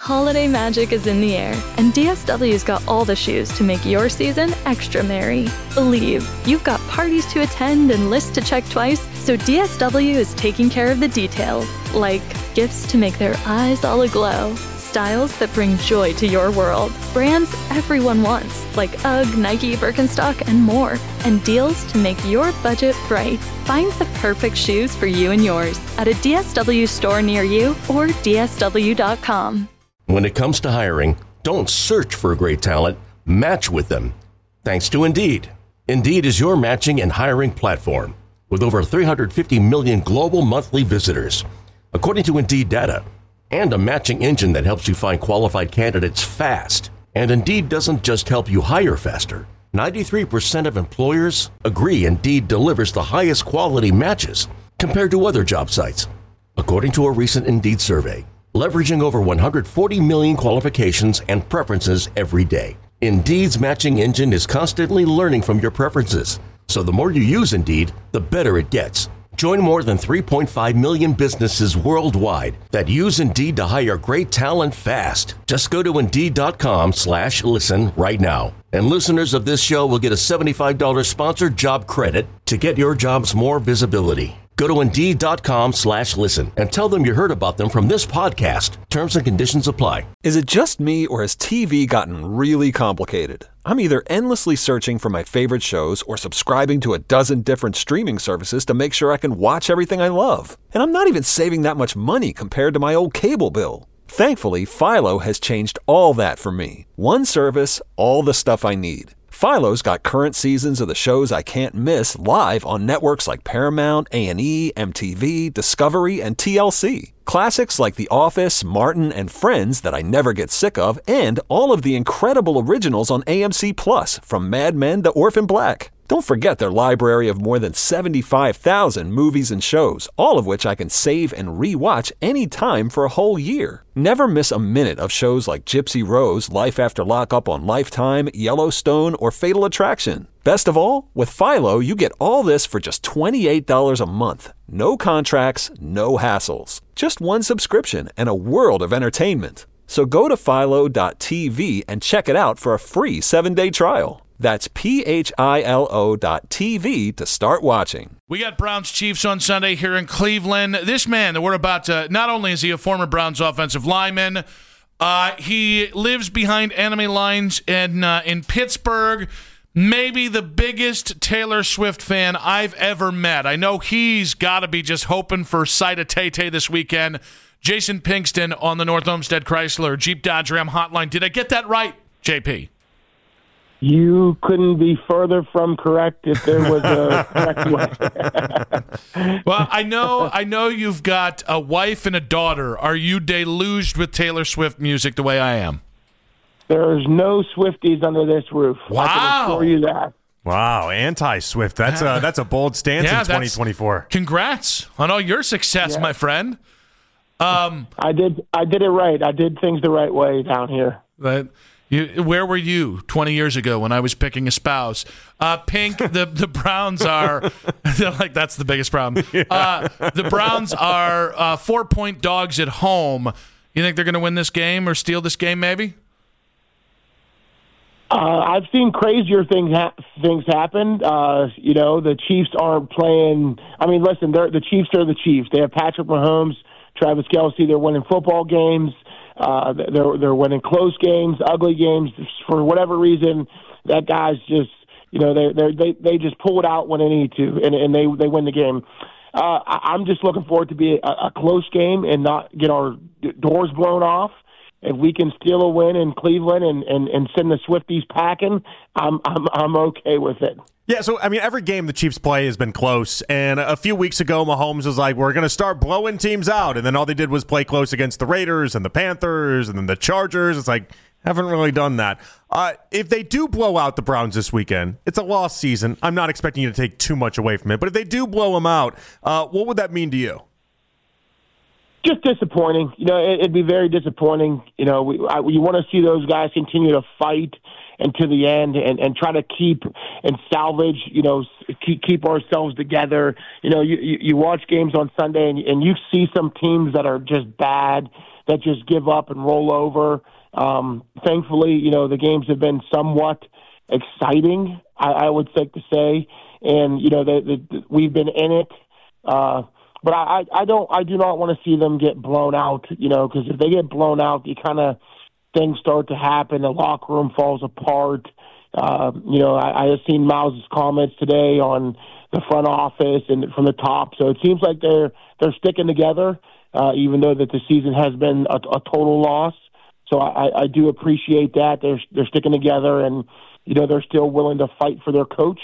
Holiday magic is in the air, and DSW's got all the shoes to make your season extra merry. Believe, you've got parties to attend and lists to check twice, so DSW is taking care of the details, like gifts to make their eyes all aglow, styles that bring joy to your world, brands everyone wants, like UGG, Nike, Birkenstock, and more, and deals to make your budget bright. Find the perfect shoes for you and yours at a DSW store near you or dsw.com. When it comes to hiring, don't search for great talent, match with them. Thanks to Indeed. Indeed is your matching and hiring platform with over 350 million global monthly visitors, according to Indeed data, and a matching engine that helps you find qualified candidates fast. And Indeed doesn't just help you hire faster. 93% of employers agree Indeed delivers the highest quality matches compared to other job sites, according to a recent Indeed survey. Leveraging over 140 million qualifications and preferences every day. Indeed's matching engine is constantly learning from your preferences, so the more you use Indeed, the better it gets. Join more than 3.5 million businesses worldwide that use Indeed to hire great talent fast. Just go to Indeed.com/listen right now. And listeners of this show will get a $75 sponsored job credit to get your jobs more visibility. Go to Indeed.com/listen and tell them you heard about them from this podcast. Terms and conditions apply. Is it just me, or has TV gotten really complicated? I'm either endlessly searching for my favorite shows or subscribing to a dozen different streaming services to make sure I can watch everything I love. And I'm not even saving that much money compared to my old cable bill. Thankfully, Philo has changed all that for me. One service, all the stuff I need. Philo's got current seasons of the shows I can't miss live on networks like Paramount, A&E, MTV, Discovery, and TLC. Classics like The Office, Martin, and Friends that I never get sick of, and all of the incredible originals on AMC Plus, from Mad Men to Orphan Black. Don't forget their library of more than 75,000 movies and shows, all of which I can save and re-watch anytime for a whole year. Never miss a minute of shows like Gypsy Rose, Life After Lockup on Lifetime, Yellowstone, or Fatal Attraction. Best of all, with Philo, you get all this for just $28 a month. No contracts, no hassles. Just one subscription and a world of entertainment. So go to philo.tv and check it out for a free 7-day trial. That's philo.tv to start watching. We got Browns Chiefs on Sunday here in Cleveland. This man that we're about to, not only is he a former Browns offensive lineman, he lives behind enemy lines in Pittsburgh. Maybe the biggest Taylor Swift fan I've ever met. I know he's got to be just hoping for sight of Tay-Tay this weekend. Jason Pinkston on the North Olmsted Chrysler Jeep Dodge Ram hotline. Did I get that right, JP? You couldn't be further from correct if there was a correct way. Well, I know you've got a wife and a daughter. Are you deluged with Taylor Swift music the way I am? There's no Swifties under this roof. Wow. I can assure you that. Wow, anti-Swift. That's a bold stance in 2024. Congrats on all your success, my friend. I did it right. I did things the right way down here. But where were you 20 years ago when I was picking a spouse? Pink, the Browns are like, that's the biggest problem. The Browns are 4-point dogs at home. You think they're going to win this game or steal this game maybe? I've seen crazier things happen. The Chiefs aren't playing. I mean, listen, the Chiefs are the Chiefs. They have Patrick Mahomes, Travis Kelce. They're winning football games. They're winning close games, ugly games. For whatever reason, that guy's just, they just pull it out when they need to, and they win the game. I'm just looking forward to be a close game and not get our doors blown off. If we can steal a win in Cleveland and send the Swifties packing, I'm okay with it. Yeah, so, I mean, every game the Chiefs play has been close, and a few weeks ago, Mahomes was like, we're going to start blowing teams out, and then all they did was play close against the Raiders and the Panthers and then the Chargers. It's like, haven't really done that. If they do blow out the Browns this weekend, it's a lost season. I'm not expecting you to take too much away from it, but if they do blow them out, what would that mean to you? Just disappointing. It'd be very disappointing. You want to see those guys continue to fight and to the end and try to keep and salvage, keep ourselves together. You watch games on Sunday and you see some teams that are just bad. that just give up and roll over. Thankfully, the games have been somewhat exciting, I would think to say, and we've been in it. But I do not want to see them get blown out, because if they get blown out, things start to happen. The locker room falls apart. I have seen Miles' comments today on the front office and from the top. So it seems like they're sticking together, even though that the season has been a total loss. So I do appreciate that. They're sticking together, and they're still willing to fight for their coach.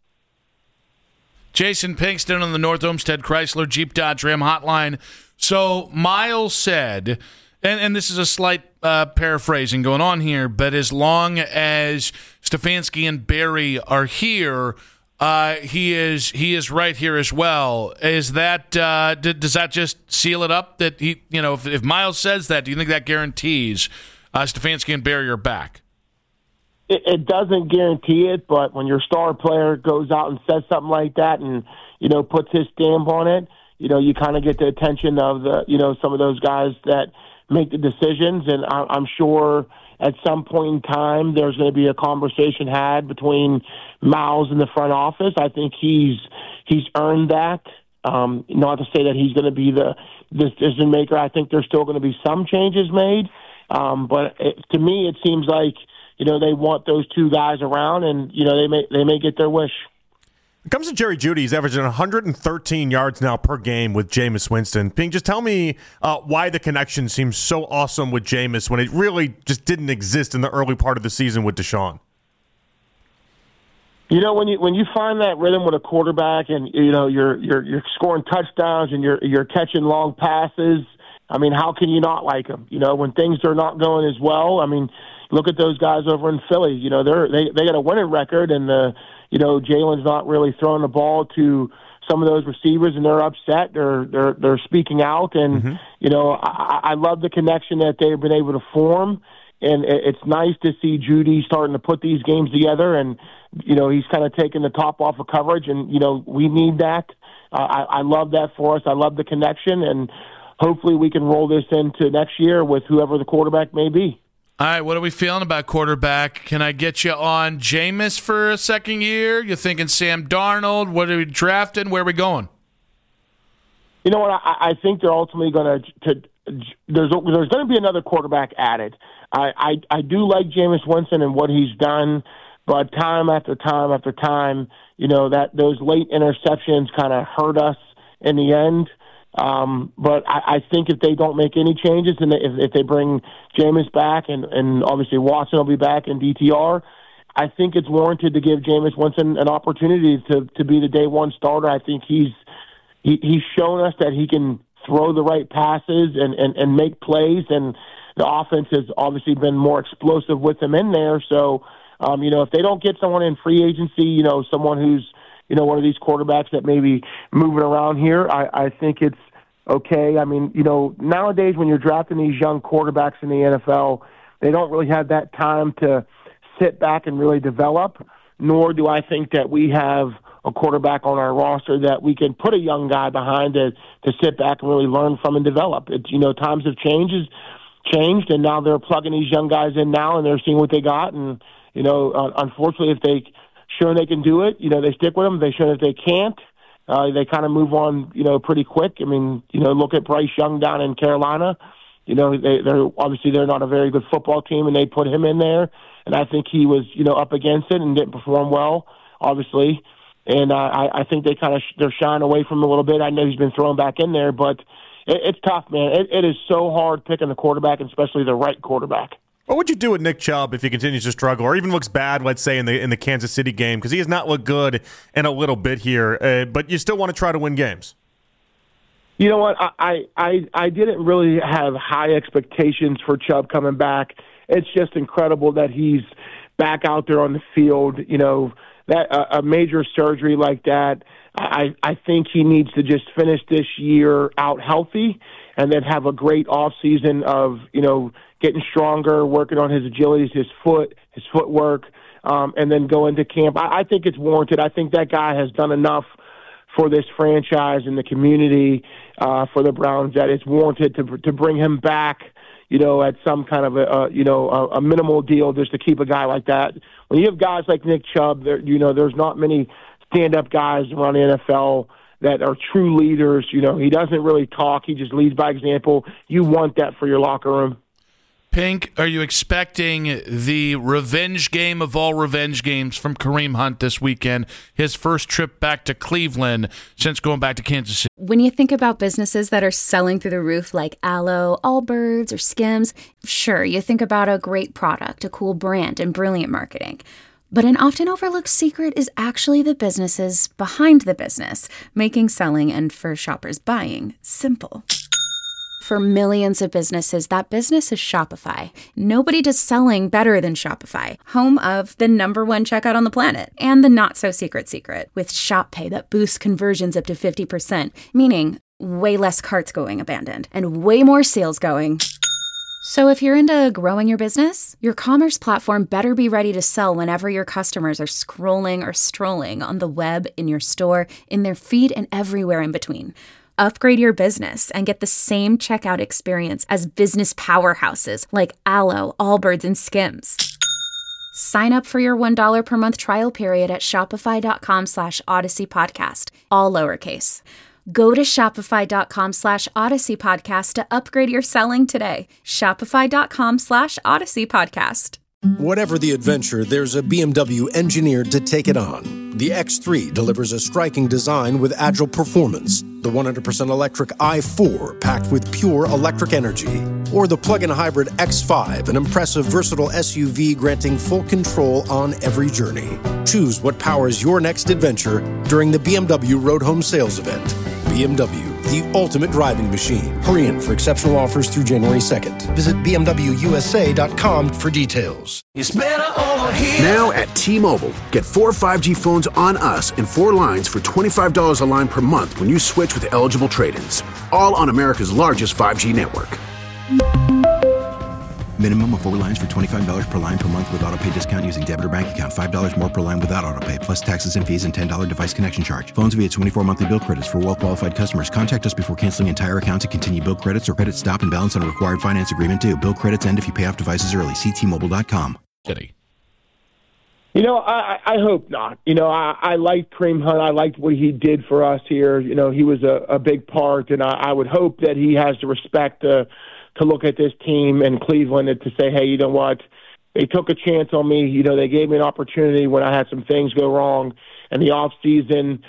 Jason Pinkston on the North Olmsted Chrysler Jeep Dodge Ram hotline. So Miles said, and this is a slight paraphrasing going on here, but as long as Stefanski and Barry are here, he is right here as well. Is that does that just seal it up? That he, if Miles says that, do you think that guarantees Stefanski and Barry are back? It doesn't guarantee it, but when your star player goes out and says something like that, and puts his stamp on it, you kind of get the attention of the some of those guys that make the decisions. And I'm sure at some point in time there's going to be a conversation had between Miles and the front office. I think he's earned that. Not to say that he's going to be the decision maker. I think there's still going to be some changes made, but to me it seems like they want those two guys around, and they may get their wish. When it comes to Jerry Jeudy, he's averaging 113 yards now per game with Jameis Winston. Ping, just tell me why the connection seems so awesome with Jameis when it really just didn't exist in the early part of the season with Deshaun. When you find that rhythm with a quarterback, and you're scoring touchdowns and you're catching long passes, I mean, how can you not like him? When things are not going as well, I mean, look at those guys over in Philly. They got a winning record, and Jalen's not really throwing the ball to some of those receivers, and they're upset. They're speaking out, and I love the connection that they've been able to form, and it's nice to see Jeudy starting to put these games together, and he's kind of taking the top off of coverage, and we need that. I love that for us. I love the connection, and hopefully we can roll this into next year with whoever the quarterback may be. All right, what are we feeling about quarterback? Can I get you on Jameis for a second year? You thinking Sam Darnold? What are we drafting? Where are we going? You know what? I think they're ultimately going to there's going to be another quarterback added. I do like Jameis Winston and what he's done, but time after time after time, that those late interceptions kind of hurt us in the end. But I think if they don't make any changes, and if they bring Jameis back, and obviously Watson will be back in DTR, I think it's warranted to give Jameis Winston an opportunity to be the day one starter. I think he's shown us that he can throw the right passes and make plays, and the offense has obviously been more explosive with him in there. So, if they don't get someone in free agency, someone who's one of these quarterbacks that may be moving around here, I think it's okay. I mean, nowadays when you're drafting these young quarterbacks in the NFL, they don't really have that time to sit back and really develop, nor do I think that we have a quarterback on our roster that we can put a young guy behind to sit back and really learn from and develop. Times have changed, and now they're plugging these young guys in now, and they're seeing what they got. And, unfortunately, if they show they can do it, they stick with them. If they show that they can't, they kind of move on, pretty quick. I mean, look at Bryce Young down in Carolina. They're not a very good football team, and they put him in there. And I think he was, up against it and didn't perform well, obviously. And I think they're shying away from him a little bit. I know he's been thrown back in there, but it's tough, man. It is so hard picking the quarterback, especially the right quarterback. What would you do with Nick Chubb if he continues to struggle, or even looks bad, let's say, in the Kansas City game? Because he has not looked good in a little bit here, but you still want to try to win games. You know what? I didn't really have high expectations for Chubb coming back. It's just incredible that he's back out there on the field. That a major surgery like that, I think he needs to just finish this year out healthy, and then have a great offseason of getting stronger, working on his agilities, his footwork, and then go into camp. I think it's warranted. I think that guy has done enough for this franchise and the community for the Browns that it's warranted to bring him back, at some kind of a minimal deal just to keep a guy like that. When you have guys like Nick Chubb, there's not many stand-up guys around the NFL that are true leaders. He doesn't really talk. He just leads by example. You want that for your locker room. Pink, are you expecting the revenge game of all revenge games from Kareem Hunt this weekend, his first trip back to Cleveland since going back to Kansas City? When you think about businesses that are selling through the roof like Aloe, Allbirds, or Skims, sure, you think about a great product, a cool brand, and brilliant marketing. But an often overlooked secret is actually the businesses behind the business, making selling and for shoppers buying simple. For millions of businesses, that business is Shopify. Nobody does selling better than Shopify, home of the #1 checkout on the planet and the not-so-secret secret with Shop Pay that boosts conversions up to 50%, meaning way less carts going abandoned and way more sales going. So if you're into growing your business, your commerce platform better be ready to sell whenever your customers are scrolling or strolling on the web, in your store, in their feed, and everywhere in between. Upgrade your business and get the same checkout experience as business powerhouses like Aloe, Allbirds, and Skims. Sign up for your $1 per month trial period at shopify.com/Odyssey Podcast, all lowercase. Go to shopify.com/Odyssey Podcast to upgrade your selling today. Shopify.com/Odyssey Podcast. Whatever the adventure, there's a BMW engineered to take it on. The X3 delivers a striking design with agile performance. The 100% electric i4 packed with pure electric energy. Or the plug-in hybrid X5, an impressive versatile SUV granting full control on every journey. Choose what powers your next adventure during the BMW Road Home Sales Event. BMW, the ultimate driving machine. Hurry in for exceptional offers through January 2nd. Visit BMWUSA.com for details. It's better over here. Now at T-Mobile, get 4 5G phones on us and 4 lines for $25 a line per month when you switch with eligible trade-ins. All on America's largest 5G network. Minimum of 4 lines for $25 per line per month with autopay discount using debit or bank account. $5 more per line without autopay, plus taxes and fees and $10 device connection charge. Phones via 24 monthly bill credits for well-qualified customers. Contact us before canceling entire account to continue bill credits or credit stop and balance on required finance agreement due. Bill credits end if you pay off devices early. See T-Mobile.com. I hope not. I liked Kareem Hunt. I liked what he did for us here. He was a big part, and I would hope that he has the respect to look at this team in Cleveland and to say, hey, you know what? They took a chance on me. They gave me an opportunity when I had some things go wrong in the off season.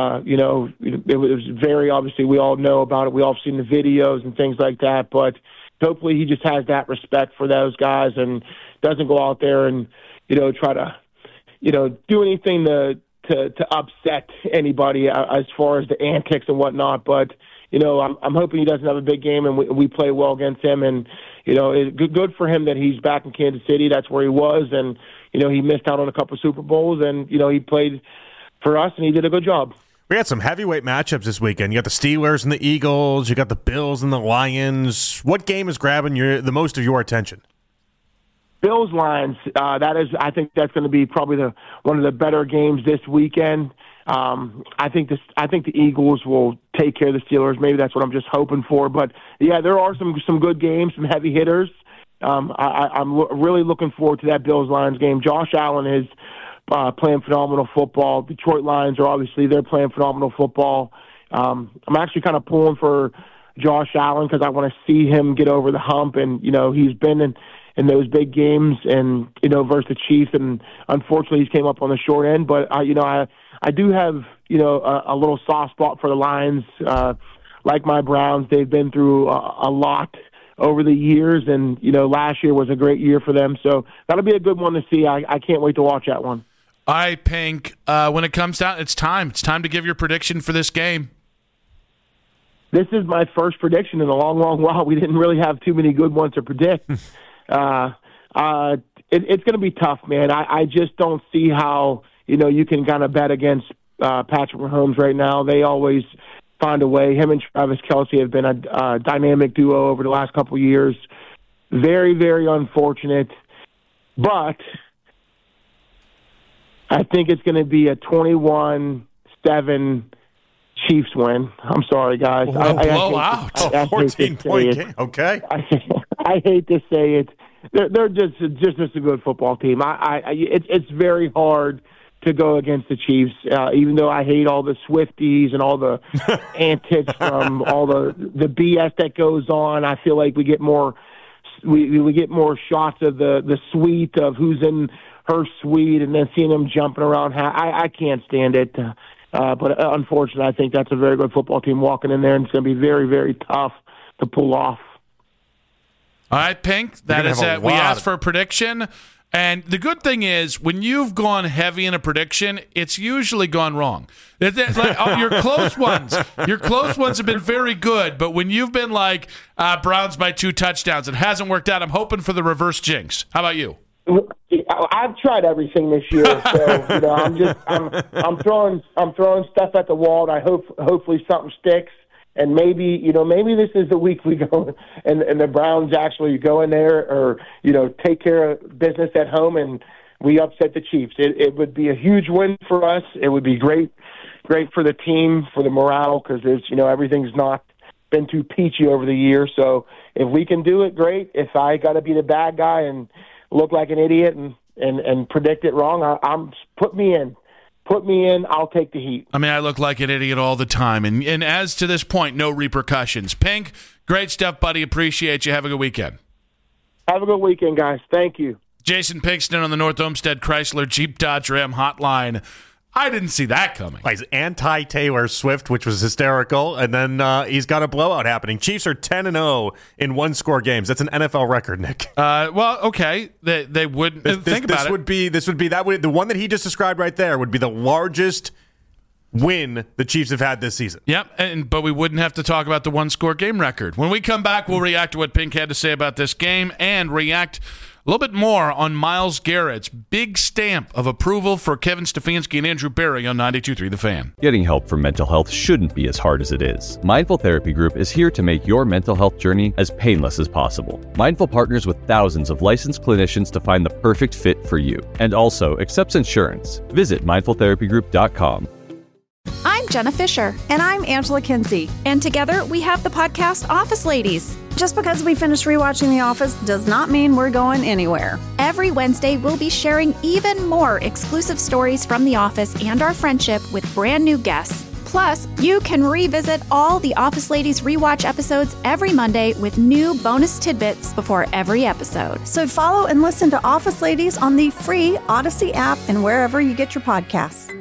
It was very obviously, we all know about it. We all seen the videos and things like that, but hopefully he just has that respect for those guys and doesn't go out there and, try to, do anything to upset anybody as far as the antics and whatnot. But, I'm hoping he doesn't have a big game and we play well against him. And, it's good for him that he's back in Kansas City. That's where he was. And, he missed out on a couple of Super Bowls and, he played for us and he did a good job. We had some heavyweight matchups this weekend. You got the Steelers and the Eagles. You got the Bills and the Lions. What game is grabbing the most of your attention? Bills Lions. I think that's going to be probably one of the better games this weekend. I think the Eagles will take care of the Steelers. Maybe that's what I'm just hoping for. But yeah, there are some good games, some heavy hitters. I'm really looking forward to that Bills Lions game. Josh Allen is playing phenomenal football. Detroit Lions they're playing phenomenal football. I'm actually kind of pulling for Josh Allen because I want to see him get over the hump. And he's been in those big games and versus the Chiefs, and unfortunately he came up on the short end. But I do have, a little soft spot for the Lions. Like my Browns, they've been through a lot over the years, and, last year was a great year for them. So that'll be a good one to see. I can't wait to watch that one. All right, Pink, when it comes down, it's time. It's time to give your prediction for this game. This is my first prediction in a long, long while. We didn't really have too many good ones to predict. It's going to be tough, man. I just don't see how you can kind of bet against Patrick Mahomes right now. They always find a way. Him and Travis Kelce have been a dynamic duo over the last couple of years. Very, very unfortunate. But I think it's going to be a 21-7 Chiefs win. I'm sorry, guys. Blowout. 14-point game. Okay. I hate to say it. They're just a good football team. It's very hard to go against the Chiefs, even though I hate all the Swifties and all the antics from all the BS that goes on. I feel like we get more shots of the suite of who's in her suite, and then seeing them jumping around. I can't stand it. But unfortunately, I think that's a very good football team walking in there, and it's going to be very, very tough to pull off. All right, Pink, that is it. We asked for a prediction. And the good thing is, when you've gone heavy in a prediction, it's usually gone wrong. Your close ones have been very good, but when you've been like Browns by 2 touchdowns, it hasn't worked out. I'm hoping for the reverse jinx. How about you? I've tried everything this year, so I'm throwing stuff at the wall, and hopefully something sticks. And maybe this is the week we go and the Browns actually go in there or, take care of business at home and we upset the Chiefs. It would be a huge win for us. It would be great for the team, for the morale, because everything's not been too peachy over the years. So if we can do it, great. If I got to be the bad guy and look like an idiot and predict it wrong, put me in. Put me in, I'll take the heat. I mean, I look like an idiot all the time. And as to this point, no repercussions. Pink, great stuff, buddy. Appreciate you. Have a good weekend. Have a good weekend, guys. Thank you. Jason Pinkston on the North Olmsted Chrysler Jeep Dodge Ram hotline. I didn't see that coming. He's anti-Taylor Swift, which was hysterical, and then he's got a blowout happening. Chiefs are 10-0 in one-score games. That's an NFL record, Nick. Well, okay, they would think about it. The one that he just described right there would be the largest win the Chiefs have had this season. Yep, but we wouldn't have to talk about the one-score game record. When we come back, we'll react to what Pink had to say about this game and react a little bit more on Myles Garrett's big stamp of approval for Kevin Stefanski and Andrew Berry on 92.3 The Fan. Getting help for mental health shouldn't be as hard as it is. Mindful Therapy Group is here to make your mental health journey as painless as possible. Mindful partners with thousands of licensed clinicians to find the perfect fit for you, and also accepts insurance. Visit mindfultherapygroup.com. I'm Jenna Fisher. And I'm Angela Kinsey. And together we have the podcast Office Ladies. Just because we finished rewatching The Office does not mean we're going anywhere. Every Wednesday, we'll be sharing even more exclusive stories from The Office and our friendship with brand new guests. Plus, you can revisit all the Office Ladies rewatch episodes every Monday with new bonus tidbits before every episode. So follow and listen to Office Ladies on the free Odyssey app and wherever you get your podcasts.